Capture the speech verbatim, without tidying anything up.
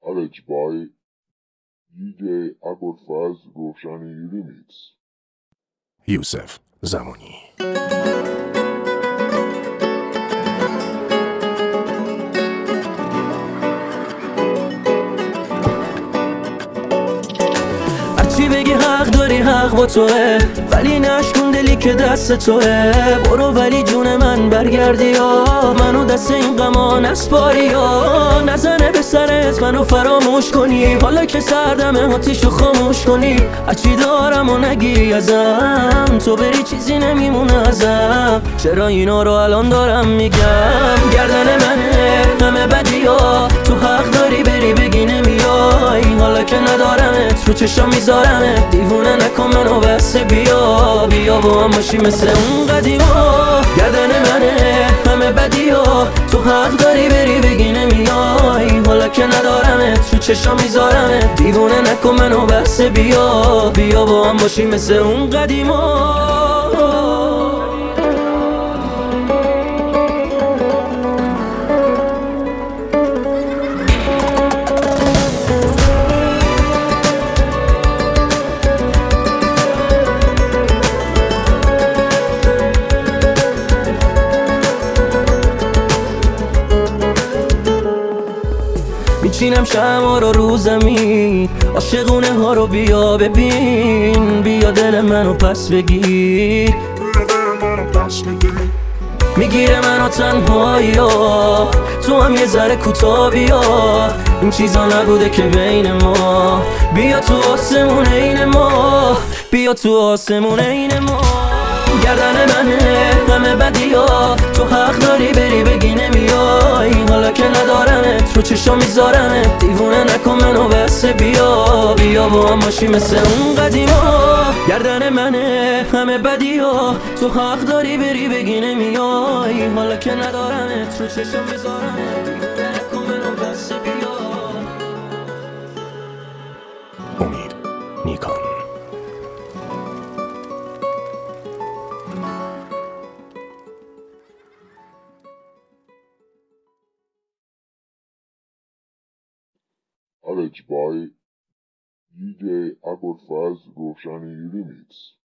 Arranged by دی جی ابوالفضل روشنی ریمیکس. یوسف زمانی. هرچی بگی حق داری، حق با توه، ولی نشکن دلی که دست توه. برو ولی جون من برگردی یا منو دست این غما نسپاری یا نزنه به سرت منو فراموش کنی. حالا که سردمه آتیشو خاموش کنی. هرچی دارم و نگیری ازم، تو بری چیزی نمیمونه ازم. چرا اینا رو الان دارم میگم؟ گردن منه همه بدی ها، تو حق داری بری بگی نمیای. حالا که ندارمت رو چشم میذارمت، دیوونه نکن منو بس. بیا بیا با هم باشی مثل اون قدیما. گردن منه همه بدی ها، تو حق داری بری بگی نمیای. حالا که ندارمت رو چشم میذارمت، دیوونه نکن منو بس. بیا بیا با هم باشی مثل اون قدیما. میچینم شمع رو رو زمین، عاشقونه ها رو بیا ببین. بیا دل منو پس بگیر، میگیره منو تنهایی ها، تو هم یه ذره کوتاه بیا. این چیزا نبوده که بین ما، بیا تو آسمون این ما، بیا تو آسمون این ما. گردن منه همه بدی ها، تو حق داری بری بگی نمیای. حالا که ندارمت رو چشم میذارمت، دیوونه نکن منو بس. بیا بیا با هم باشی مثل اون قدیما. گردن منه همه بدی ها، تو حق داری بری بگی نمیای. حالا که ندارمت رو چشم میذارمت، دیوونه نکن منو بس. بیا امید نیکان. Arranged by دی جی ابوالفضل روشنی ریمیکس.